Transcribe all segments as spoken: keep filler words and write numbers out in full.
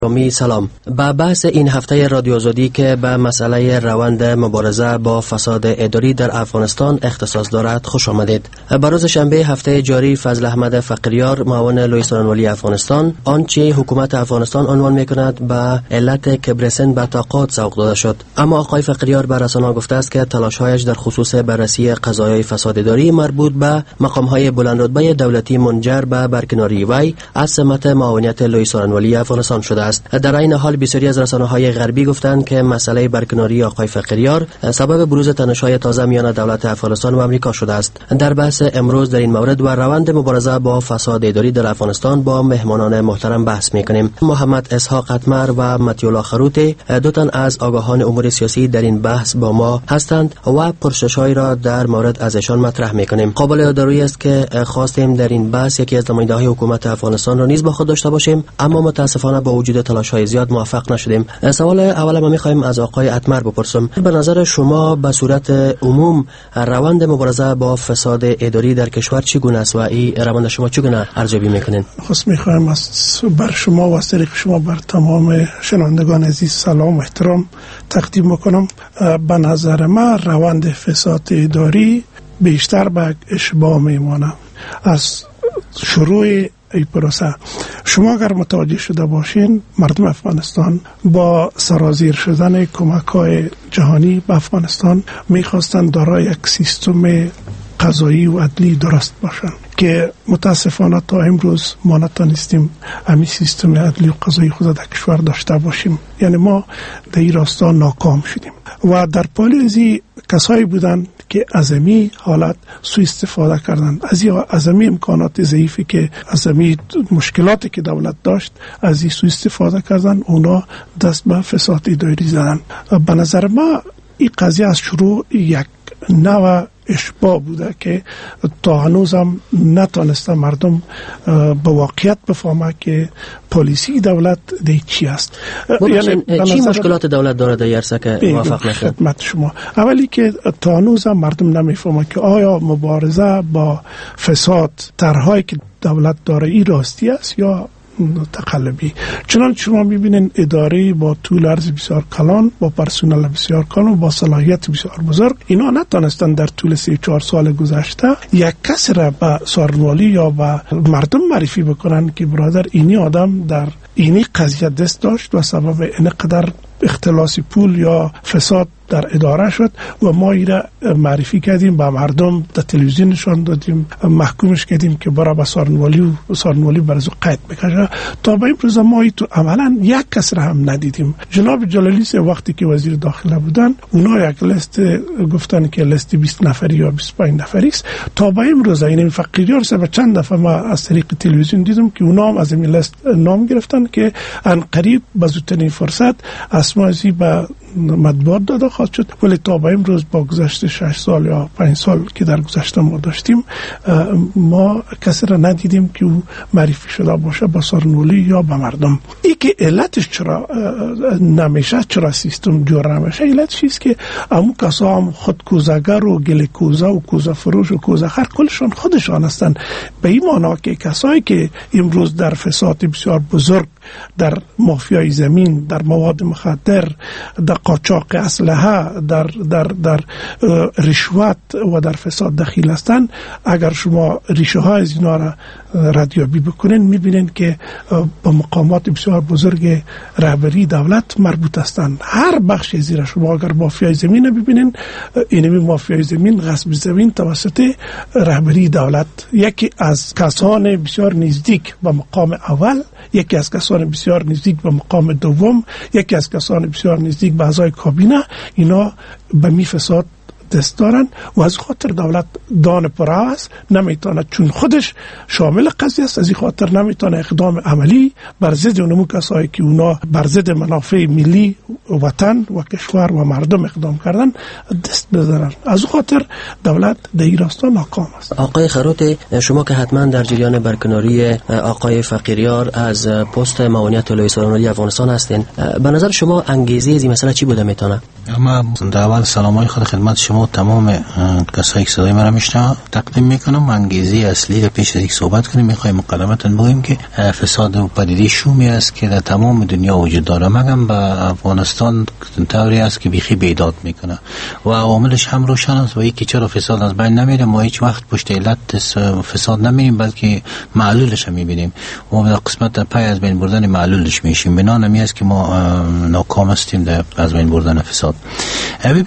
می سلام. با بحث این هفته رادیو آزادی که به مسئله روند مبارزه با فساد اداری در افغانستان اختصاص دارد خوش آمدید. به روز شنبه هفته جاری فضل احمد فقیریار معاون لوی سخنگوی افغانستان آنچه حکومت افغانستان عنوان میکند به علت کبر سن به طاقات سوق داده شد. اما آقای فقیریار به رسانه‌ها گفته است که تلاش‌هایش در خصوص بررسی قضایای فساد اداری مربوط به مقام‌های بلندرتبه دولتی منجر به برکناری وی از سمت معاونیت لوی سخنگوی افغانستان شده است. در این حال بسیاری از رسانه‌های غربی گفتند که مسئله برکناری آقای فقیریار سبب بروز تنش‌های تازه میان دولت افغانستان و آمریکا شده است. در بحث امروز در این مورد و روند مبارزه با فساد اداری در افغانستان با مهمانان محترم بحث می‌کنیم. محمد اسحاق اتمر و متیولا خروتی دو تن از آگاهان امور سیاسی در این بحث با ما هستند و پرسش‌هایی را در مورد ازشان مطرح می‌کنیم. قابل یادآوری است که خواستیم در این بحث یکی از نماینده‌های حکومت افغانستان را نیز با خود داشته باشیم، اما متأسفانه با وجود تلاش‌های زیاد موفق نشدیم. سوال اول ما می‌خوایم از آقای اتمر بپرسم. به نظر شما به صورت عموم روند مبارزه با فساد اداری در کشور چگونه است و این روند شما چگونه ارزیابی می‌کنین؟ خواست می‌خوایم از بر شما و از طریق شما بر تمام شنوندگان عزیز سلام و احترام تقدیم می‌کنم. به نظر من روند فساد اداری بیشتر به اشباع میمانه از شروع ای پروسه. شما اگر متوجه شده باشین مردم افغانستان با سرازیر شدن کمک‌های جهانی به افغانستان می‌خواستند دارای یک سیستم قضایی و عدلی درست باشند که متاسفانه تا امروز ما نتونستیم همین سیستم عدلی و قضایی خود در کشور داشته باشیم. یعنی ما در این راستا ناکام شدیم و در پالیزی کسایی بودند که از این حالت سوء استفاده کردند، از این از این امکانات ضعیفی که از این مشکلاتی که دولت داشت از این سوء استفاده کردند، اونا دست به فساد اداری زدن. به نظر ما این قضیه از شروع یک نوع اشباع بوده که تا هنوز هم نتونسته مردم به واقعیت بفهمه که پالیسی دولت دی چی است. یعنی چی مشکلات دولت داره در عرصه که موفق نشد؟ خدمت شما اولی که تا هنوز هم مردم نمیفهمه که آیا مبارزه با فساد طرحهایی که دولت داره این راستی است یا تقلبی. چنانچه شما میبینین اداره با طول عرض بسیار کلان، با پرسنل بسیار کلان، با صلاحیت بسیار بزرگ، اینا نتونستن در طول سه چهار سال گذشته یک کس را به سخنگوی یا به مردم معرفی بکنن که برادر اینی آدم در اینی قضیه دست داشت و سبب اینقدر اختلاس پول یا فساد در اداره شد و ما ایره معرفی کردیم به مردم، در تلویزیون نشان دادیم، محکومش کردیم که برای به سخنگوی و سخنگوی برازو قید بکشه. تا به این روز ما تو عملا یک کس را هم ندیدیم. جناب جلالی سه وقتی که وزیر داخله بودن اونا یک لیست گفتن که لیست بیست نفری یا بیست و پنج نفری است. تا به این روز این فقیریار سه چند دفعه ما از طریق تلویزیون دیدم که اونا هم از این لیست نام گرفتن که ان قریب به زودترین فرصت اسمایی به مطبوعات داده خواهد شد. ولی تا به امروز با گذشته شش سال یا پنج سال که در گذشته ما داشتیم ما کسی را ندیدیم که او معرفی شده باشه با سخنگوی یا به مردم. ای که علتش چرا نمیشه، چرا سیستم جور نمیشه، علتش است که همون کسا هم خود کوزگر و گل کوزه و کوزه فروش و کوزه خر کلشان خودشان هستند. به این معنا که کسایی که امروز در فساد بسیار بزرگ، در مافیای زمین، در مواد مخدر، در قاچاق اسلحه، در در در رشوت و در فساد دخیل هستند، اگر شما ریشه های از اینا را ردیابی بکنین میبینین که با مقامات بسیار بزرگ رهبری دولت مربوط هستند. هر بخش زیر شما اگر مافیای زمین ببینین، اینمی مافیای زمین، غصب زمین توسط رهبری دولت، یکی از کسان بسیار نزدیک به مقام اول، یکی از کسان بسیار نزدیک به مقام دوم، یکی از کسان بسیار نزدیک به اعضای کابینه، اینا به می فساد دست دارن و از خاطر دولت دان پرا است، نمیتونه چون خودش شامل قضیه است، از این خاطر نمیتونه اقدام عملی بر ضد اونمو کسایی که اونا بر ضد منافع ملی وطن و کشور و مردم اقدام کردن دست بزنن. از خاطر دولت در این راستا ناکام است. آقای خروتی، شما که حتما در جریان برکناری آقای فقیریار از پست معاونیت لوی سخنگوی افغانستان هستین، به نظر شما انگیزه این مسئله چی بوده میتونه؟ اما در اول سلامای خود خدمت شما شما تمام کسایی که صدای مرا میشنوند تقدیم میکنم. انگیزه اصلی را پیش از اینکه صحبت کنیم میخوایم مقدمتاً بگیم که فساد و پدیده شومی است که در تمام دنیا وجود داره، مگم به افغانستان طوری است که بیخی بیداد میکنه و عواملش هم روشن است. و یکی چرا فساد از بین نمیره، ما هیچ وقت پشت علت فساد نمیریم بلکه معلولش هم میبینیم و در قسمت پی از بین بردن معلولش میشیم. بنا نمی است که ما ناکام هستیم در از بین بردن فساد. ببینید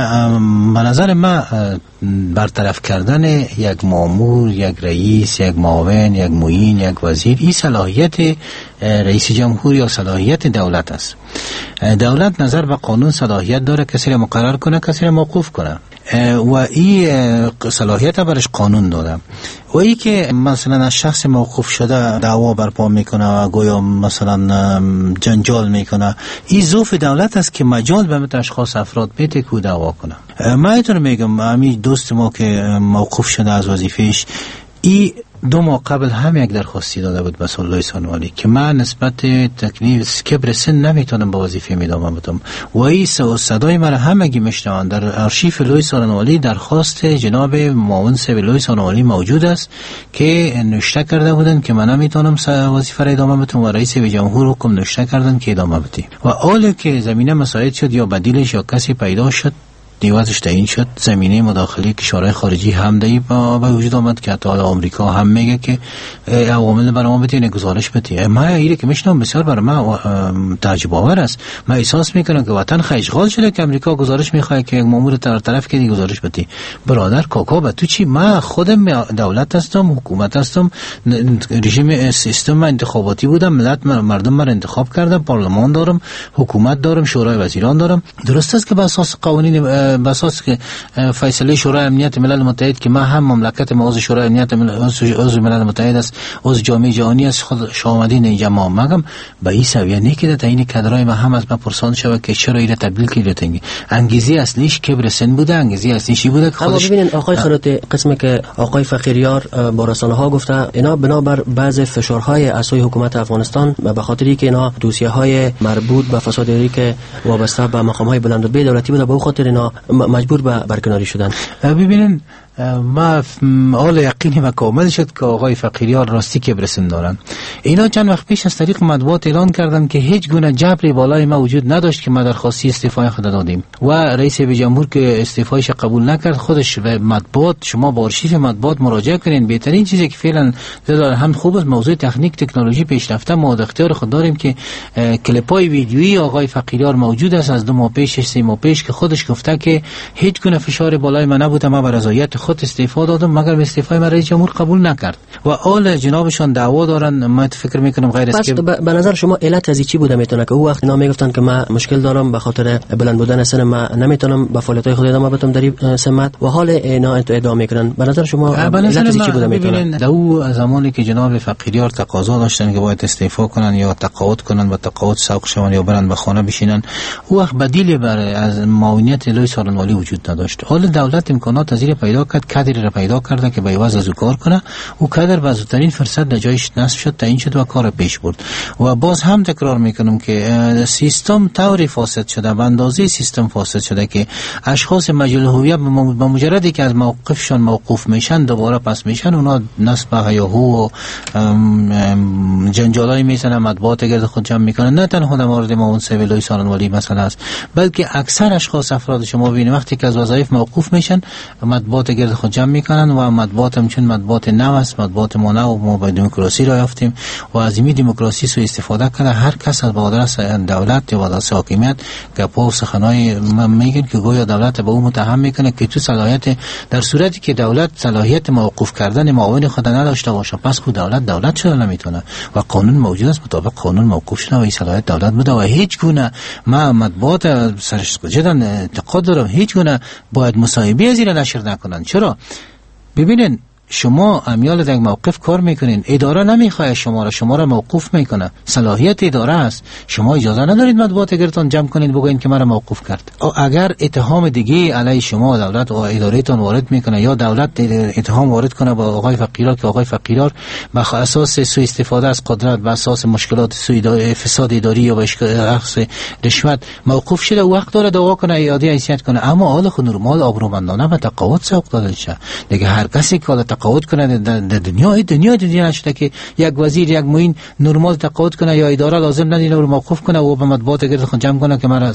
به نظر من برطرف کردن یک مامور، یک رئیس، یک معاون، یک معین، یک وزیر، این صلاحیت رئیس جمهور یا صلاحیت دولت است. دولت نظر به قانون صلاحیت داره کسی را مقرر کنه، کسی را موقوف کنه و این صلاحیت برش قانون داده. و ای که مثلا شخص موقوف شده دعوا برپا میکنه و گویا مثلا جنجال میکنه، این ظروف دولت است که مجال به مت اشخاص افراد میده که دعوا کنه. من اینطور میگم همین دوست ما که موقوف شده از وظیفهش، ای دو ماه قبل هم یک درخواستی داده بود به سلطان سانوالی که من نسبت تکلیف کبر سن نمیتونم با وظیفه ادامه بدم و این صدای مرا همگی میشنون. در آرشیف لوی سانوالی درخواست جناب معاون سوی لوی سانوالی موجود است که نوشته کرده بودن که من نمیتونم وظیفه را ادامه بدم و رئیس جمهور حکم نوشته کردن که ادامه بدی و حالا که زمینه مساعد شد یا بدیلش یا کسی پیدا شد دیوازش تعیین شد، زمینه مداخله کشورهای خارجی هم دی با وجود آمد که حتی آمریکا هم میگه که عوامل برای ما بتونه گزارش بده. ما ایره که میشنم بسیار برای ما تعجب آور است. من احساس میکنم که وطن خشغال شده که امریکا گزارش میخواد که یک مامور طرف طرف که گزارش بده. برادر کاکا به تو چی؟ من خودم دولت هستم، حکومت هستم، رژیم سیستم انتخاباتی بودم، ملت مردم من انتخاب کردن، پارلمان دارم، حکومت دارم، شورای وزیران دارم. درست است که به اساس قوانین به اساس که فیصله شورای امنیت ملل متحد که ما هم مملکت ما عضو شورای امنیت عضو ملل متحد است، عضو جامعه جهانی است، خود شامدین اینجا ما مگم به این سویه نه که این کادرای ما هم از ما پرسان شود که چرا ایره تبدیل کردید. انگیزه اصلیش کبر سن بوده، انگیزه اصلیش بوده. اما ببینید آقای خروتی، قسمی که آقای فقیریار با رسانه ها گفته اینا بنابر بعض فشارهای از سوی حکومت افغانستان به خاطری که اینا دوسیه های مربوط به فسادی که وابسته به مقام های بلند و بی دولتی بوده، به خاطر اینا مجبور به برکناری شدن. ببینین ما حال یقینی و کامل شد که آقای فقیریار راستی کبر سن دارن. اینا چند وقت پیش از طریق مطبوعات اعلان کردن که هیچ گونه جبری بالای ما وجود نداشت که ما درخواستی استعفای خود دادیم و رئیس جمهور که استعفایش قبول نکرد خودش و مطبوعات، شما با آرشیف مطبوعات مراجعه کنین. بهترین چیزی که فعلا هم خوب است موضوع تکنیک تکنولوژی پیشرفته، ما در اختیار خود داریم که کلیپای ویدیویی آقای فقیریار موجود است از دو ماه پیش سه ماه پیش که خودش گفته که هیچ گونه فشار بالای ما نبود، ما بر رضایت خود استعفا دادم مگر استعفای من رئیس جمهور قبول نکرد و آل جنابشان دعوا دارن. من فکر میکنم غیر است که به نظر شما علت از چی بوده میتونه که او وقت اینا میگفتن که من مشکل دارم به خاطر بلند بودن سن من نمیتونم به فعالیت‌های خود ادامه بدم در این سمت و حال اینا ادعا میکنن. به نظر شما علت از چی بوده میتونه؟ در او زمانی که جناب فقیریار تقاضا داشتن که باید استعفا کنن یا تقاعد کنن و تقاعد سوق شون یا برن به خانه بشینن، او وقت بدیلی برای از معاونیت لوی سارنوالی وجود نداشت. حال دولت امکانات از پیدا کرد، کادر را پیدا کرده که به عوض از او کار کنه. او کادر به زودترین فرصت در جایش نصب شد، تعیین شد و کار پیش برد. و باز هم تکرار میکنم که سیستم طوری فاسد شده، به اندازه سیستم فاسد شده که اشخاص مجهول هویت به مجردی که از موقفشان موقوف میشن دوباره پس میشن، اونا نصب هیاهو و جنجالای میزنن، مطبوعات گرد خود جمع میکنن. نه تنها در مورد معاون سوی لوی سارنوالی مسئله است، بلکه اکثر اشخاص افراد شما ببینید وقتی که از وظایف موقوف میشن مطبوعات گرد خود جمع میکنن و مطبوعات هم چون مطبوعات نو است، مطبوعات ما نو، ما به دموکراسی را یافتیم و از این دموکراسی سو استفاده کرده هر کس از بادرس دولت یا بادرس حاکمیت گپا و سخنای میگن که گویا دولت به او متهم میکنه که تو صلاحیت، در صورتی که دولت صلاحیت موقوف کردن معاون خود نداشته باشه پس خود دولت دولت چرا نمیتونه و قانون موجود است، مطابق قانون موقوف شده و این صلاحیت دولت بوده و هیچ گونه ما مطبوعات سرش جدن اعتقاد دارم هیچ گونه باید مصاحبه از این نشر نکنن. چرا؟ ببینن شما امیال در موقف کار میکنین، اداره نمیخواد شما را، شما را موقوف میکنه، صلاحیت اداره است. شما اجازه ندارید مطبوعات گرتون جمع کنید بگوین که مرا موقوف کرد. او اگر اتهام دیگه علیه شما دولت و ادارهتون وارد میکنه یا دولت اتهام وارد کنه با آقای فقیرار که آقای فقیرار به اساس سوء استفاده از قدرت، به اساس مشکلات سوء فساد اداری یا به شخص رشوت موقوف شده، وقت داره دعوا کنه، اعاده حیثیت کنه. اما حال خود نرمال آبرومندانه به تقاعد سوق داده شه دیگه. هر کسی که تقاعد کنه در دنیا دنیا دنیا نشده که یک وزیر یک معین نرمال تقاعد کنه یا اداره لازم ندینه رو موقوف کنه و به مطبوعات گرد خود جمع کنه که مرا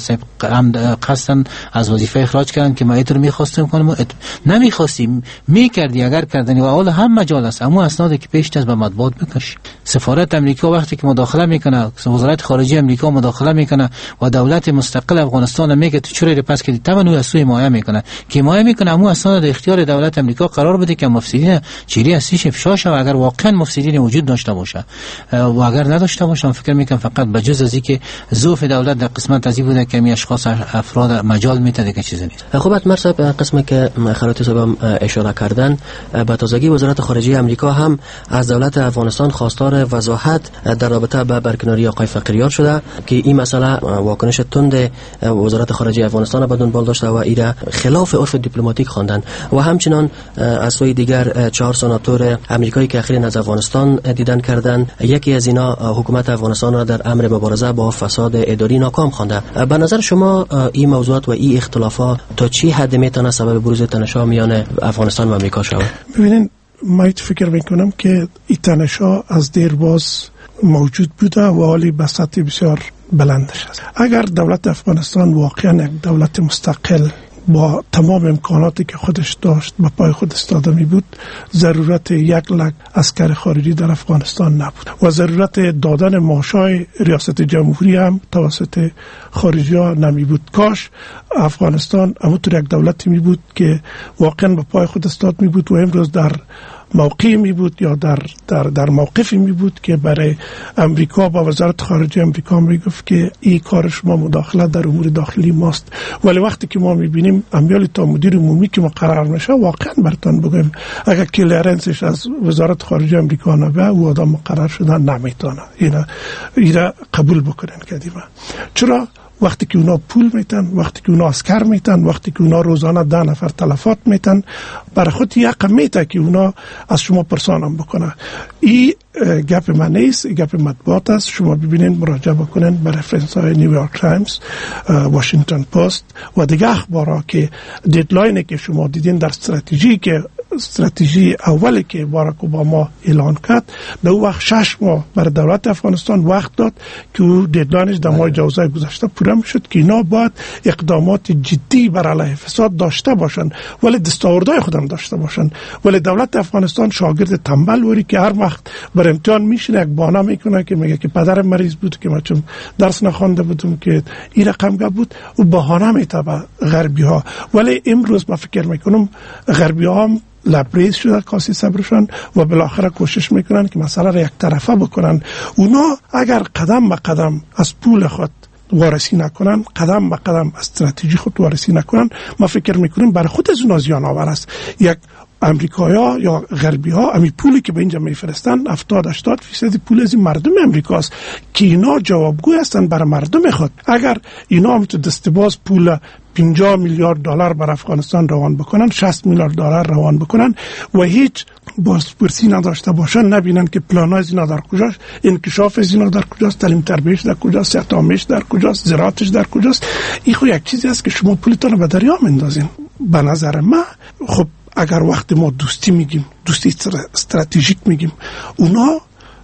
قصدن از وظیفه اخراج کردن که ما ایتر می‌خواستیم کنم نمی‌خواستیم می‌کردی اگر کردنی و اول هم مجال است. اما اسنادی که پیش از به مطبوعات بکش. سفارت امریکا وقتی که مداخله میکنه، وزارت خارجه امریکا مداخله میکنه و دولت مستقل افغانستان میگه تو چوری پس که تمنو از سوی مایه میکنه که مایه میکنه، اما اسناد در اختیار دولت امریکا قرار بده که مفسدین چیری هستیش افشا شه. اگر واقعا مفسدین وجود داشته باشه و اگر نداشته باشه، فکر میکنم فقط به جز از اینکه ظروف دولت در قسمت ازی بوده که می اشخاص افراد مجال میده که چیزی نیست. خوب اتمر صاحب، قسمی که خیراتی صاحب اشاره کردن، به تازگی وزارت خارجه امریکا هم از دولت افغانستان خواستار وضاحت در رابطه با برکناری آقای فقیرار شده که این مسئله واکنش تند وزارت خارجه افغانستان به دنبال داشته و ایره خلاف عرف دیپلماتیک خواندن و همچنان از سوی دیگر چهار سناتور امریکایی که اخیراً از افغانستان دیدن کردن، یکی از اینا حکومت افغانستان را در امر مبارزه با فساد اداری ناکام خوانده. به نظر شما این موضوعات و این اختلافات تا چی حد میتونه سبب بروز تنش‌ها میان افغانستان و آمریکا شود؟ ببینید، من فکر میکنم که این تنش‌ها از دیرباز موجود بوده و حالی به سطح بسیار بلندش است. اگر دولت افغانستان واقعا یک دولت مستقل با تمام امکاناتی که خودش داشت به پای خود استاده می بود، ضرورت یک لک عسکر خارجی در افغانستان نبود و ضرورت دادن معاشای ریاست جمهوری هم توسط خارجی ها نمی بود. کاش افغانستان همونطور یک دولتی می بود که واقعا به پای خود استاد می بود و امروز در موقعی می بود یا در در در موقفی می بود که برای امریکا با وزارت خارجه امریکا می گفت که این کار شما مداخله در امور داخلی ماست. ولی وقتی که ما می بینیم امیال تا مدیر عمومی که مقرر میشه، واقعا برتون بگم اگر کلیرنسش از وزارت خارجه امریکا نبه او آدم مقرر شدن نمیتونه اینا اینا قبول بکنن کدیما. چرا؟ وقتی که اونا پول میتن، وقتی که اونا اسکر میتن، وقتی که اونا روزانه ده نفر تلفات میتن، برای خود یک میته که اونا از شما پرسانم بکنه. این گپ من نیست، گپ مطبوعات است. شما ببینید، مراجعه بکنین به رفرنس های نیویورک تایمز، واشنگتن پست و دیگه اخبارها که دیدلاینی که شما دیدین در استراتژی که استراتژی اولی که باراک اوباما اعلان کرد، در وقت شش ماه برای دولت افغانستان وقت داد که او دیدلاینش در ماه جوزای گذشته پوره میشد که اینا باید اقدامات جدی بر علیه فساد داشته باشن، ولی دستاوردهای خودم داشته باشن. ولی دولت افغانستان شاگرد تنبل وری که هر وقت بر امتحان میشینه یک بهانه میکنه که میگه که پدرم مریض بود که من چون درس نخوانده بودم که این رقم گپ بود، و بهانه میته به غربی ها. ولی امروز من فکر میکنم غربی ها هم لبریز شده کاسی صبرشان و بالاخره کوشش میکنن که مسئله را یک طرفه بکنن. اونا اگر قدم به قدم از پول خود وارسی نکنن، قدم به قدم استراتژی خود وارسی نکنن، ما فکر میکنیم برای خود از اونا زیان آور است. یک امریکایا یا غربی ها امی پولی که به اینجا میفرستن هفتاد هشتاد فیصد پول از این مردم امریکاست که اینا جوابگوی هستن برای مردم خود. اگر اینا هم تو دستباز پول پنجاه میلیارد دلار بر افغانستان روان بکنن، شصت میلیارد دلار روان بکنن و هیچ بازپرسی نداشته باشن، نبینن که پلانای از اینا در کجاست، انکشاف از اینا در کجاست، تعلیم تربیتش در کجاست، صحت عامه‌اش در کجاست، زراعتش در کجاست، این خو یک چیزی است که شما پولتون به دریا میندازین. به نظر من خب اگر وقت ما دوستی میگیم، دوستی استراتژیک میگیم، اونا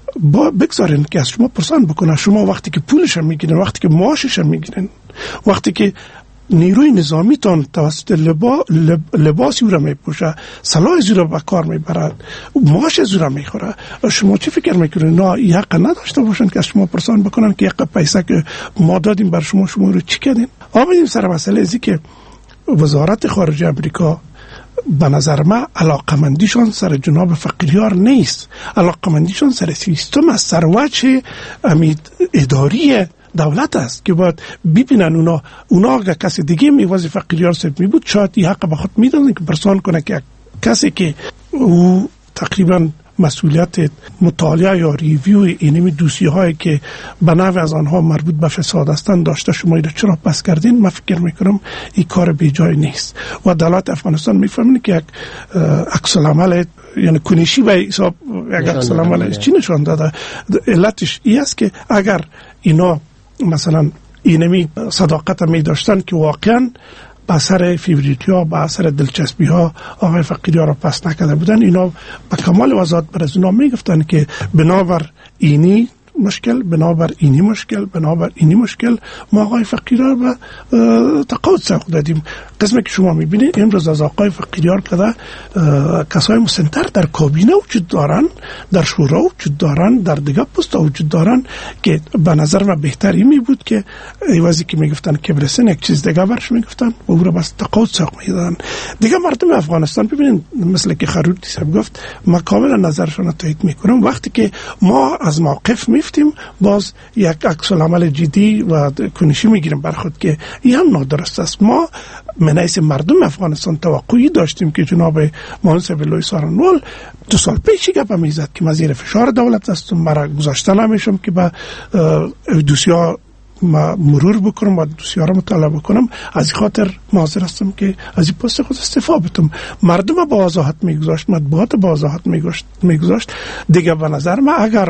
با بگذارین که از شما پرسان بکنن. شما وقتی که پولش هم میگیرین، وقتی که معاشش هم میگیرین، وقتی که نیروی نظامی تان توسط لبا لب لباسی رو میپوشه، سلاح زیرا به کار میبرد، معاش زیرا میخوره، شما چی فکر میکنین؟ نه این حق نداشته باشن که از شما پرسان بکنن که یک پیسه که ما دادیم بر شما، شما رو چی کردین؟ آمدیم سر مسئله ازی که وزارت خارجه امریکا به نظر من علاقمندیشان سر جناب فقیرار نیست، علاقمندیشان سر سیستم است، سر وجه امید اداری دولت است که باید ببینن اونا اونا اگر کسی دیگه میوازی فقیرار سب می بود، شاید این حق به خود میدادن که پرسان کنه که کسی که او تقریبا مسئولیت مطالعه یا ریویو اینمی دوسیه هایی که به نوع از آنها مربوط به فساد هستند داشته شما اینا چرا پس کردین؟ من فکر میکنم این کار بی جای نیست و دولت افغانستان میفهمین که یک عکس العمل یعنی کنشی به حساب یک عکس العمل چی نشان داده. علتش این است که اگر اینا مثلا اینمی صداقت می داشتن که واقعا با اثر فیوریتی ها با اثر دلچسبی ها آقای فقیری ها را پس نکرده بودن، اینا با کمال وضاحت بر از اونا می گفتن که بنابر اینی مشکل، بنابر اینی مشکل، بنابر اینی مشکل ما آقای فقیری ها به تقاعد سوق دادیم. قسمی که شما میبینید امروز از آقای فقیری ها کده کسای مسنتر در کابینه وجود دارن، در شورا وجود دارن، در دیگه پست وجود دارن که به نظر من بهتری می بود که ایوازی که میگفتن که برسن یک چیز دیگه برش میگفتن و او را بس تقاعد سوق میدادن. دیگه مردم افغانستان ببینید مثل که خروتی صاحب گفت ما کاملا نظرشون تایید میکنم. وقتی که ما از موقف میفتیم باز یک عکس العمل جدی و کنشی میگیریم بر خود که این هم نادرست است. ما منایس مردم افغانستان توقعی داشتیم که جناب محمد لوی سارنوال دو سال پیش گپ میزد که من زیر فشار دولت هستم، مرا گذاشته نمیشم که به دوسیا ما مرور بکنم و دوسیه را مطالعه بکنم، از خاطر حاضر هستم که از این پست خود استعفا بدم. مردم با وضاحت میگذاشت، مطبوعات با وضاحت میگذاشت. دیگه به نظر من اگر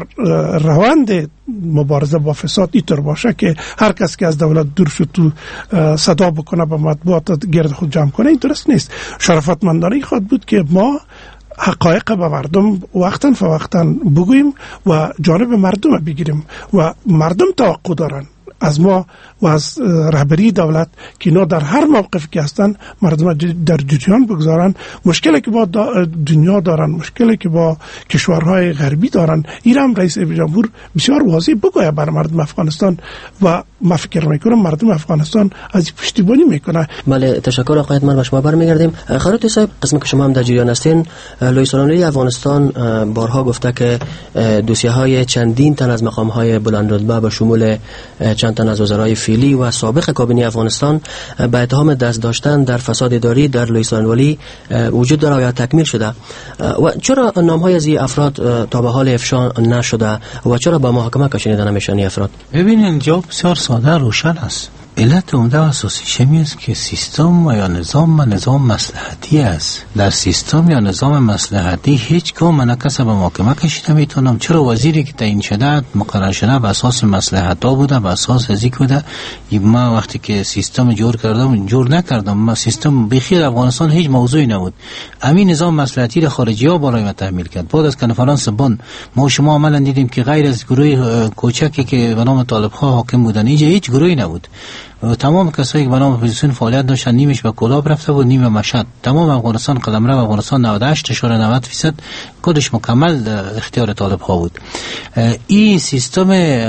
روند مبارزه با فساد اینطور باشه که هر کس که از دولت دور شد تو صدا بکنه به مطبوعات گرد خود جمع کنه، این درست نیست. شرافتمندانه خود بود که ما حقایق به مردم وقتاً فوقتاً بگوییم و جانب مردم بگیریم و مردم توقع دارن از ما و از رهبری دولت که اینا در هر موقف که هستن مردم در جریان بگذارن. مشکلی که با دنیا دارن، مشکلی که با کشورهای غربی دارن، ایران رئیس جمهور بسیار واضح بگوید بر مردم افغانستان و ما فکر میکنم مردم افغانستان از پشتیبانی میکنه. بله، تشکر آقای حتما به شما برمیگردیم. خروتی صاحب، قسمی که شما هم در جریان هستین، لوی سارنولی افغانستان بارها گفته که دوسیه های چندین تن از مقام های بلند رتبه به شمول چند تن از وزرای فعلی و سابق کابینه افغانستان به اتهام دست داشتن در فساد اداری در لوی سارنولی وجود داره یا تکمیل شده و چرا نام های از این افراد تا به حال افشا نشده و چرا به محاکمه کشیده نمیشن این افراد؟ ببینید جواب بسیار ساده روشن است. علت عمده و اساسی می است که سیستم و یا نظام و نظام مصلحتی است. در سیستم یا نظام مصلحتی هیچ گاه من کس به محاکمه کشیده میتونم. چرا وزیری که تعیین شده مقرر شده به اساس مصلحت ها بوده، به اساس ازیک بوده. ما وقتی که سیستم جور کردم جور نکردم، ما سیستم بخیر افغانستان هیچ موضوعی نبود. همین نظام مصلحتی را خارجی ها برای ما تحمیل کرد. بعد از کنفرانس بن ما شما عملا دیدیم که غیر از گروه کوچکی که به نام طالب ها حاکم بودن اینجا هیچ گروهی نبود. تمام کسایی که به نام اپوزیسیون فعالیت داشتن نیمش به کلاب رفته بود، نیم به مشهد. تمام افغانستان قلمرو افغانستان نود و هشت اشاره نود درصد خودش مکمل اختیار طالب ها بود. این سیستم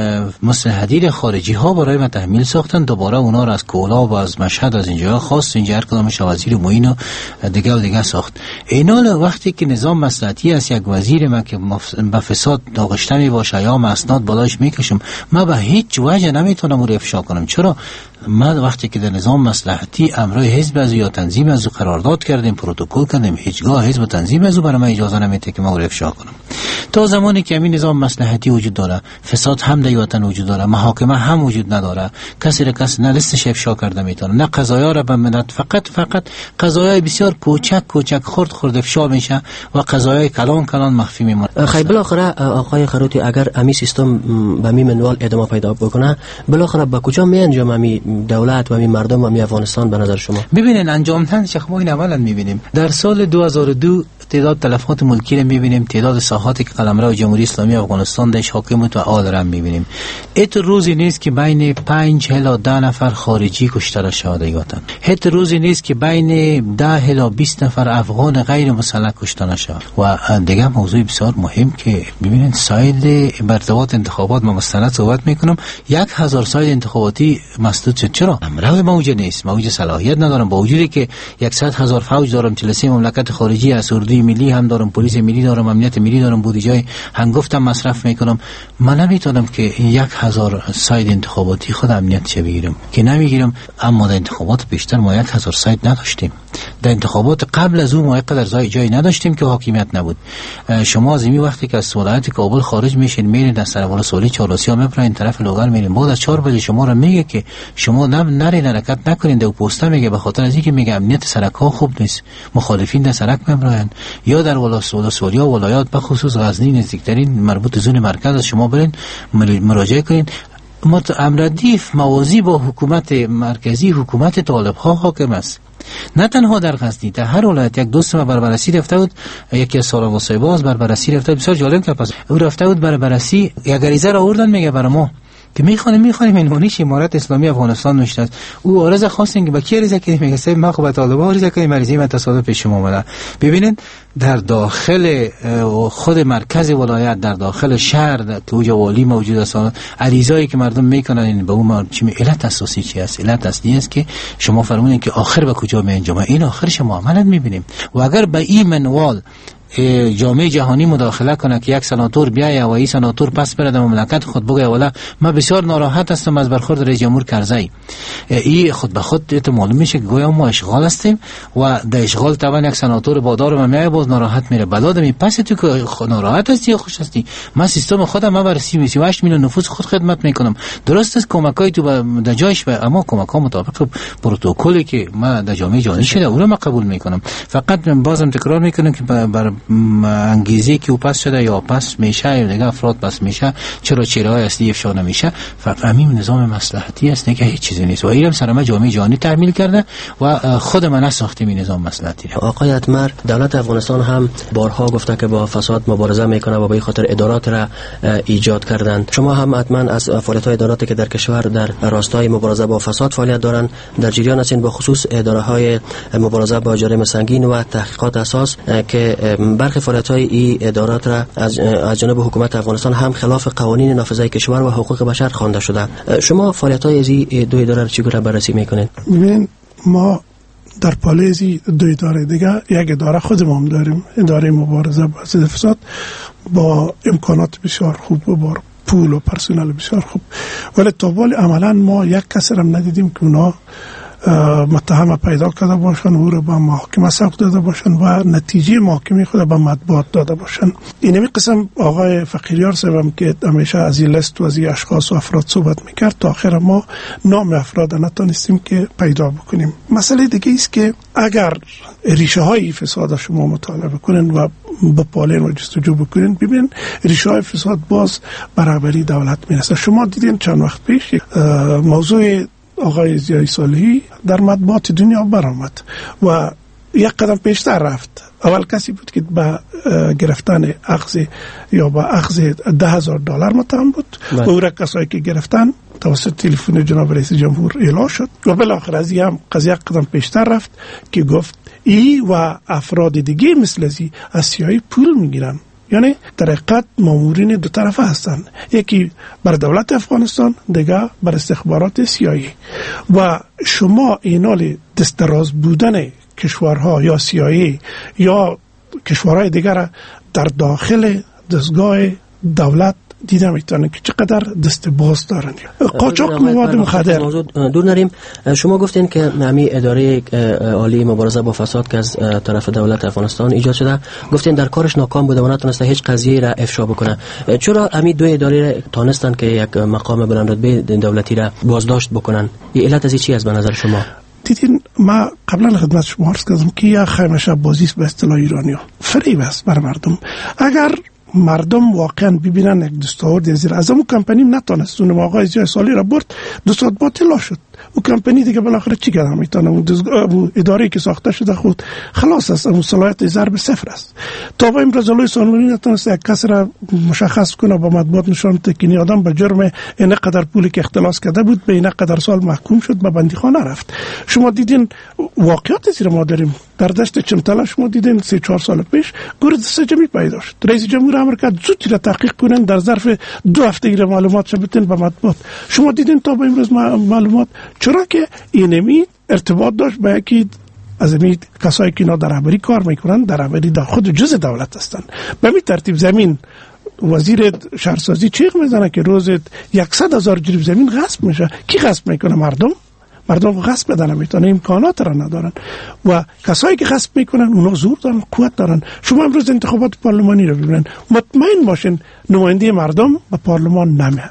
مصلحتی خارجی ها برای ما تحمیل ساختن. دوباره اونا را از کلاب و از مشهد از اینجا خواست اینجا هر کدامش وزیر معین و دیگه و دیگه ساخت. اینا وقتی که نظام مصلحتی است یک وزیر ما که به فساد داغشته می باشه یا مسناد بالاش میکشم، ما به هیچ وجه نمیتونم او را افشا کنم. چرا؟ ما وقتی که در نظام مصلحتی امرای حزب از یا تنظیم از قرارداد کردیم، پروتکل کردیم، هیچگاه حزب و تنظیم از برای من اجازه نمیده که ما رو افشا کنم. تا زمانی که همین نظام مصلحتی وجود داره، فساد هم در وطن وجود داره، محاکمه هم وجود نداره، کسی را کس نه لستش افشا کرده میتونه، نه قضایا را به ملت، فقط فقط قضایای بسیار کوچک کوچک خرد خرد افشا میشه و قضایای کلان کلان مخفی میمونه. خیلی بالاخره آقای خروتی اگر امی سیستم به همین منوال ادامه پیدا بکنه، بالاخره به کجا می انجام امی دولت و امی مردم و امی افغانستان به نظر شما؟ ببینین انجام دهندش ما این اولا میبینیم در سال دو هزار و دو تعداد تلفات ملکی رو میبینیم، تعداد ساحاتی که قلمرو جمهوری اسلامی افغانستان داش حاکم و آل را میبینیم. ایت روزی نیست که بین پنج الی ده نفر خارجی کشته شده یاتن. ایت روزی نیست که بین ده الی بیست نفر افغان غیر مسلح کشته نشه. و دیگه موضوع بسیار مهم که ببینید ساید برتوات انتخابات ما مستند صحبت میکنم، یک هزار ساید انتخاباتی مسدود شد. چرا؟ امروز موجود نیست، موجود صلاحیت ندارم، با وجودی که صد هزار فوج دارم، چهل و سه مملکت خارجی از اردوی ملی هم دارم، پلیس ملی دارم، امنیت ملی دارم، بودجه هنگفتم مصرف میکنم. من نمیتونم که یک هزار ساید انتخاباتی خود امنیت چه بگیرم که نمیگیرم. اما در انتخابات بیشتر ما یک هزار ساید نداشتیم. در انتخابات قبل از اون ما اینقدر جای نداشتیم که حاکمیت نبود. شما از این وقتی که از ولایت کابل خارج میشین میرین در سربالا سولی چالوسی ها میپرین طرف لوگر میرین، بعد از چهار بجه شما رو میگه که شما نرین حرکت نکنین. در پسته میگه به خاطر از اینکه میگه امنیت سرک ها خوب نیست، مخالفین در سرک میبرن. یا در ولایت سولی ها ولایات به خصوص غزنی نزدیکترین مربوط زون مرکز از شما برین مراجعه کنین. امردیف موازی با حکومت مرکزی حکومت طالب ها حاکم است. نه تنها در غزنی، در هر ولایت یک دوست ما بررسی رفته بود، یکی از سارا واسای باز بررسی رفته بود، بسیار جالب که پس او رفته بود بررسی، یک غریزه را آوردن میگه برای ما که میخوانیم میخوانیم عنوانیش امارت اسلامی افغانستان نوشته است. او عرض خواستن که با کی عرض کنیم، میگه سه ما خب به طالبان عرض کنیم، عرضی من تصادف پیش شما اومده. ببینید در داخل خود مرکز ولایت، در داخل شهر که اوجا والی موجود است، عریضایی که مردم میکنن به اون چی می علت اساسی چی است؟ علت اصلی است که شما فرمودین که آخر به کجا می انجامه. این آخرش ما عملاً میبینیم. و اگر به این منوال جامعه جهانی مداخله کنه که یک سناتور بیاید و این سناتور پس بره در مملکت خود بگه والا ما بسیار ناراحت هستم از برخورد رئیس جمهور کرزی، این خود به خود معلوم میشه که گویا ما اشغال هستیم و در اشغال طبعا یک سناتور بادار ما میای باز ناراحت میره. بلاد می پس تو که ناراحت هستی یا خوش هستی، من سیستم خودم ما بر سی و هشت میلیون نفوس خود خدمت میکنم. درست است کمکای تو در جایش، اما کمک ها مطابق پروتکلی که ما در جامعه جهانی شده او را ما قبول میکنم. فقط بازم تکرار میکنم که بر انگیزه که او پس شده یا پس میشه یا دیگه افراد پس میشه، چرا چرای اصلی افشا نمیشه. فهمیم نظام مصلحتی است، نه که هیچ چیزی نیست و اینم سرما جامعه جهانی تحمیل کرده و خود من ساختیم این نظام مصلحتی. آقای اتمر، دولت افغانستان هم بارها گفته که با فساد مبارزه میکنه و به خاطر ادارات را ایجاد کردند. شما هم حتما از فعالیت‌های اداراتی که در کشور در راستای مبارزه با فساد فعالیت دارند در جریان هستین، به خصوص اداره‌های مبارزه با جرایم سنگین و تحقیقات اساس که برخی فعالیت‌های این ادارات را از از جانب حکومت افغانستان هم خلاف قوانین نافذه کشور و حقوق بشر خوانده شده. شما فعالیت‌های از این دو اداره را چگونه بررسی می‌کنید؟ ببین، ما در پالیزی دو اداره دیگه، یک اداره خودمون داریم، اداره مبارزه با فساد با امکانات بسیار خوب و با پول و پرسنل بسیار خوب، ولی تا ولی عملا ما یک کس هم ندیدیم که اونا متهم پیدا کرده باشن، او را به محاکمه سوق داده باشن و نتیجه محاکمه خود به مطبوعات داده باشن. اینمی قسم آقای فقیریار صاحبم که همیشه از این لست و از این اشخاص و افراد صحبت میکرد، تا آخر ما نام افراد نتونستیم که پیدا بکنیم. مسئله دیگه است که اگر ریشه های فساد شما مطالعه بکنین و بپالین و جستجو بکنین، ببین ریشه های فساد باز برابری دولت میرسه. شما دیدین چند وقت پیش موضوع آقای ضیای صالحی در مطبوعات دنیا برآمد و یک قدم پیشتر رفت. اول کسی بود که با گرفتن اخذ یا با اخذ ده هزار دلار متهم بود و او را کسایی که گرفتن توسط تلفن جناب رئیس جمهور اعلام شد و بالاخره از هم قضیه قدم پیشتر رفت که گفت ای و افراد دیگه مثل ازی از سیایی پول میگیرن. یعنی در حقیقت مامورین دو طرفه هستند، یکی بر دولت افغانستان، دیگه بر استخبارات سیایی. و شما اینال دستراز بودن کشورها یا سیایی یا کشورهای دیگر در داخل دستگاه دولت دیده میتونه که چقدر دست باز دارن. قاچاق مواد مخدر دور نریم. شما گفتین که همین اداره عالی مبارزه با فساد که از طرف دولت افغانستان ایجاد شده، گفتین در کارش ناکام بوده و نتونسته هیچ قضیه را افشا بکنه. چرا همین دو اداره تونستن که یک مقام بلند رتبه دولتی را بازداشت بکنن؟ این علت از چی است به نظر شما؟ دیدین ما قبلا خدمت شما عرض کردم که یا خیمه شب بازی است به اصطلاح ایرانی‌ها، فریب است بر مردم. اگر مردم واقعا ببینن یک دستاورد زیر از اون کمپانی نتونست اون آقای ضیای صالحی را برد، دستاورد باطل شد. او کمپانی دیگه بالاخره چی کردن میتونه؟ اون اداره که ساخته شده خود خلاص است، اون صلاحیت ضرب صفر است. تا با امروز جلوی سانونی نتونست یک کس را مشخص کنه با مطبوعات نشان بده که این آدم به جرم این قدر پولی که اختلاس کرده بود به این قدر سال محکوم شد، به بندیخانه رفت. شما دیدین واقعیت زیر ما داریم. در دشت چمتلا شما دیدین سه چهار سال پیش گرد سجمی پیدا شد. رئیس جمهور امر کرد زودی را تحقیق کنن، در ظرف دو هفته این معلومات شبتن به مطبوعات. شما دیدین تا به امروز معلومات، چرا که اینمی ارتباط داشت با یکی از این کسایی که اینا در رهبری کار میکنن، در رهبری در خود جزء دولت هستن. به این ترتیب زمین وزیر شهرسازی چیغ میزنه که روز صد هزار جریب زمین غصب میشه. کی غصب میکنه؟ مردم. مردم غصب بدن نمیتونن، امکانات را ندارن و کسایی که غصب میکنن اونا زور دارن، قوت دارن. شما امروز انتخابات پارلمانی رو ببینن، مطمئن باشین نماینده مردم به پارلمان نمیاد.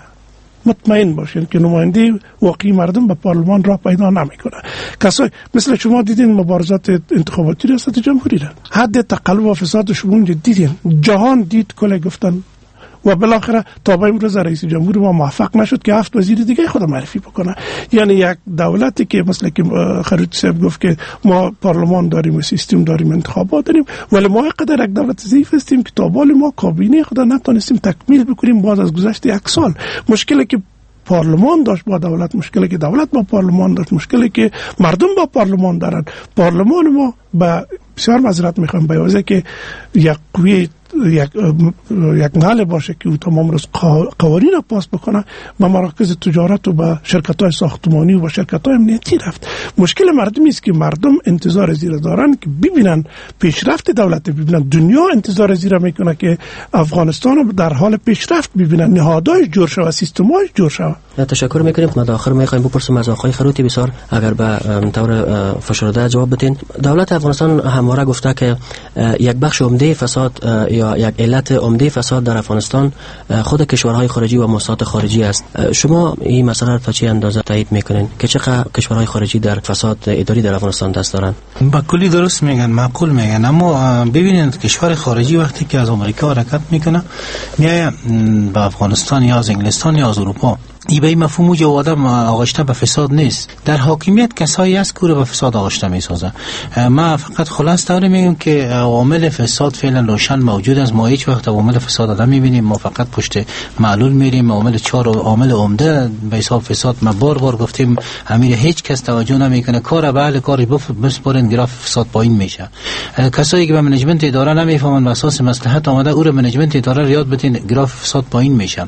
مطمئن باشین که نماینده واقعی مردم به پارلمان را پیدا نمیکنه. کسایی مثل شما دیدین مبارزات انتخاباتی ریاست جمهوری را، حد تقلب و فساد شما دیدین، جهان دید، کله گفتن و بالاخره تا به امروز رئیس جمهور ما موفق نشد که هفت وزیر دیگه خود معرفی بکنه. یعنی یک دولتی که مثل که خروجی صاحب گفت که ما پارلمان داریم و سیستم داریم، انتخابات داریم، ولی ما قدر یک دولت ضعیف هستیم که تا بال ما کابینه خود نتونستیم تکمیل بکنیم بعد از گذشت یک سال. مشکلی که پارلمان داشت با دولت، مشکلی که دولت با پارلمان داشت، مشکلی که مردم با پارلمان دارن. پارلمان ما با بسیار معذرت میخوام به وجه که یک قوی یک یک محل باشه که او تمام روز قوانین را پاس بکنه، به مراکز تجارت و به شرکت‌های ساختمانی و به شرکت‌های امنیتی رفت. مشکل مردمی است که مردم انتظار زیر دارن که ببینن پیشرفت دولت، ببینن دنیا انتظار زیر میکنه که افغانستان در حال پیشرفت ببینن، نهادهای جور شود، سیستم‌های جور شود. تشکر میکنیم. خدمت آخر میخوایم بپرسیم از آقای خروتی بسیار اگر به طور فشرده جواب بدین. دولت افغانستان همواره گفته که یک بخش عمده فساد یا یک علت عمده فساد در افغانستان خود کشورهای خارجی و موسسات خارجی است. شما این مسئله را تا چه اندازه تایید میکنین که چقدر کشورهای خارجی در فساد اداری در افغانستان دست دارن؟ با کلی درست میگن، معقول میگن، اما ببینید کشور خارجی وقتی که از آمریکا حرکت میکنه میایه به افغانستان یا از انگلستان یا از اروپا، ای به این مفهوم جو آدم آغشته به فساد نیست. در حاکمیت کسایی است که به فساد آغشته میسازه. ما فقط خلاص طور میگم که عوامل فساد فعلا روشن موجود است. ما هیچ وقت عوامل فساد آدم میبینیم، ما فقط پشت معلول میریم. عوامل چهار عامل عمده به حساب فساد ما بار بار گفتیم امیر هیچ کس توجه نمیکنه، کار به اهل کاری بسپارن گراف فساد پایین میشه. کسایی که به منیجمنت اداره نمیفهمن به اساس مصلحت آمده او رو منیجمنت اداره رو یاد بدین گراف فساد پایین میشه.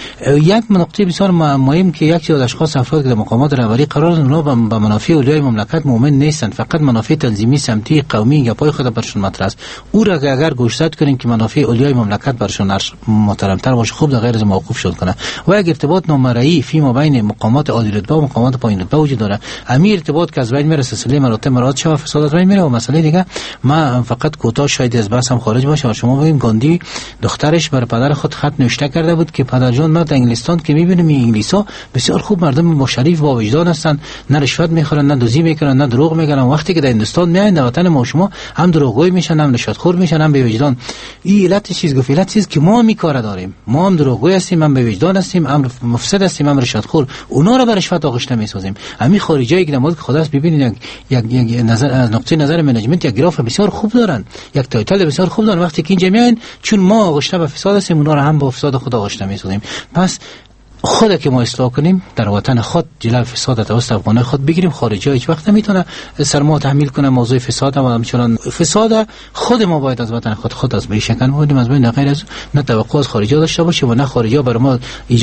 یک نکته بسیار مهم که یک سری اشخاص افراد که در مقامات رهبری قرار اونها به منافع اولیای مملکت مؤمن نیستند، فقط منافع تنظیمی، سمتی، قومی یا پای خود برشون مطرح است. او را اگر گوشزد کنیم که منافع اولیای مملکت برشون محترمتر باشه، خوب در غیر از موقوف شد کنه. و اگر ارتباط نامرئی فی ما بین مقامات عالی رتبه و مقامات پایین رتبه وجود داره، همین ارتباط که از بین میره سلسله مراتب مراد شود، فساد از بین میره. و مسئله دیگه ما فقط کوتاه شاید از بحث هم خارج باشه و شما ببین گاندی دخترش بر پدر خود خط نوشته کرده بود که پدر جان ما در انگلستان که میبینیم این انگلیسا بسیار خوب مردم با شریف با وجدان هستن، نه رشوت میخورن، نه دزدی میکنن، نه دروغ میگن. وقتی که در هندوستان میاین در وطن ما شما هم دروغگوی میشن، هم رشوتخور میشن، هم به وجدان. این علت چیز گفت، علت چیز که ما میکار داریم، ما هم دروغگوی هستیم، هم به وجدان هستیم، هم مفسد هستیم، هم رشوتخور. اونا رو به رشوت آغشته میسازیم. همین خارجیایی که نماد خدا است ببینید یک یک نظر از نقطه نظر منیجمنت یک گراف بسیار خوب دارن، یک تایتل بسیار خوب دارن. وقتی که اینجا میاین چون ما آغشته به فساد هستیم، اونا رو هم با فساد خود آغشته میسازیم. پس خود که ما اصلاح کنیم در وطن خود جلوی فساد توسط افغانای خود بگیریم. خارجی ها هیچ وقت نمیتونه سر ما تحمیل کنه موضوع فساد و همچنان فساد خود ما باید از وطن خود خود از بین شکن بودیم، از بین غیر از نه توقع از خارجی ها داشته باشه و نه خارجی ها برای ما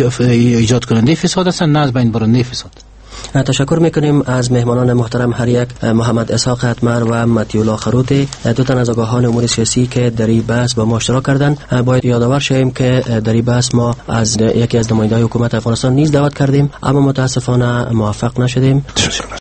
ایجاد کننده فساد هستن، نه از بین برنده فساد. تشکر میکنیم از مهمانان محترم هر یک، محمد اسحاق اتمر و متیولا خروتی، دو تن از آگاهان امور سیاسی که در این بحث با ما اشتراک کردند. باید یادآور شویم که در این بحث ما از یکی از نمایندگان حکومت افغانستان نیز دعوت کردیم اما متاسفانه موفق نشدیم.